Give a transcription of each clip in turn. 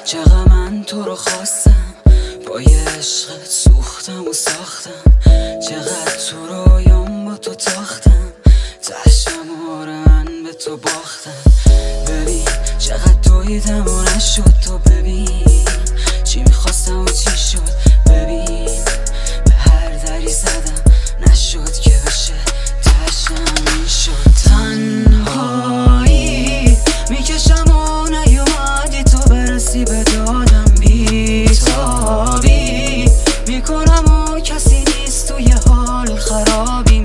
چقدر من تو رو خواستم، با یه عشقت سوختم و ساختم. چقدر تو رویام با تو تاختم، تشم من به تو باختم. ببین چقدر دویدم و نشد تو ببین چی میخواستم و چی شد. ببین به هر دری زدم نشد که بشه تشم این شد. تنهایی میکشم و نیومدی تو برسی به دادم. بیتابی میکنم و کسی نیست توی حال خرابیم.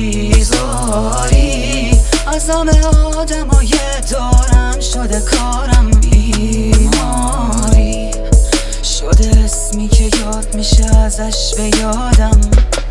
بیزاری از همه آدمای دارم شده کارم. بیماری شده اسمی که یاد میشه ازش به یادم.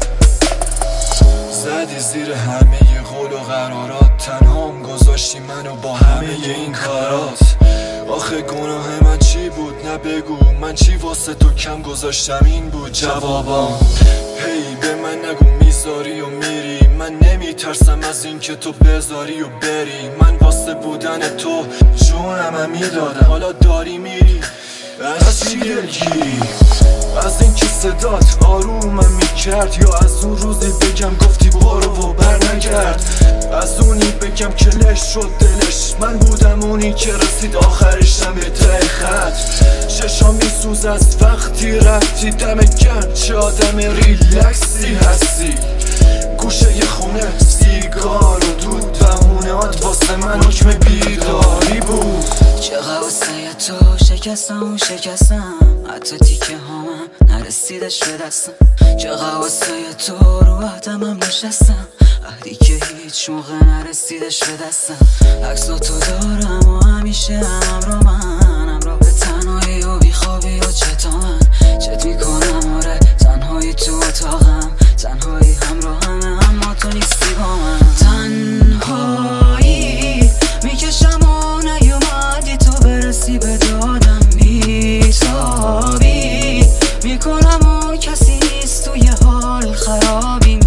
زدی زیر همه ی قول و قرارات، تنهام گذاشتی منو با همه این کارات. آخه گناه من چی بود؟ نه بگو من چی واسه تو کم گذاشتم؟ این بود جوابم. هی به من نگو میذاری و میری، من نمیترسم از این که تو بذاری و بری. من واسه بودن تو جونم میدادم، حالا داری میری از چی دلگیری؟ از این که صدات آرومم میکرد، یا از اون روزی بگم گفتی برو و برنگرد؟ از اونی بگم که لش شد دلش، من بودم اونی که رسید آخرشم به ته خط. چشام میسوز از وقتی رفتی دمت گرم، چه آدم ریلکسی هستی. گوشه ی خونه سیگار و دود بهونهات واسه من حکم بیداری بود. چقدر واسه تو شکستم و شکستم، حتی تیکه هامم نرسیدش به دستم. چقدر واسه تو رو عهدمم نشستم، عهدی که هیچ موقع نرسیدش به دستم. عکساتو دارم و همیشه همراه من، همراه به تنهایی و بیخوابی و چتا من چت میکنم. آره تنهایی تو اتاقم، تنهایی همراهمه اما تو نیستی با من. تنهایی میکشم و نیومدی تو برسی به دادم. بیتابی میکنم و کسی نیست توی حال خرابیم.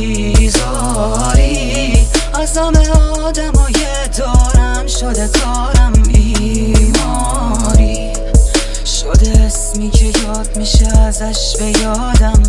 بیزاری از همه آدمای دارم شده کارم. بیماری شده اسمی که یاد میشه ازش به یادم.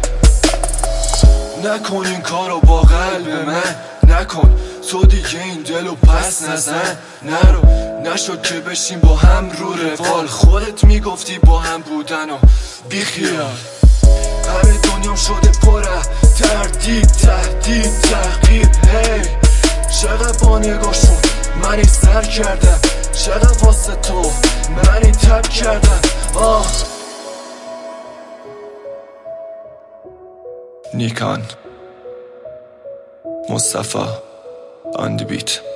نکن این کارو با قلب من، نکن تو دیگه این دلو پس نزن. نرو نشد که بشیم با هم رو روال، خودت میگفتی با هم بودن و بیخیال. همه دنیام شده پره تردید تهدید تحقیر. هی چقدر با نگاهشون منی سر کردم، چقدر واسه تو منی تب کردم. نیکان مصطفی آن دی بیت.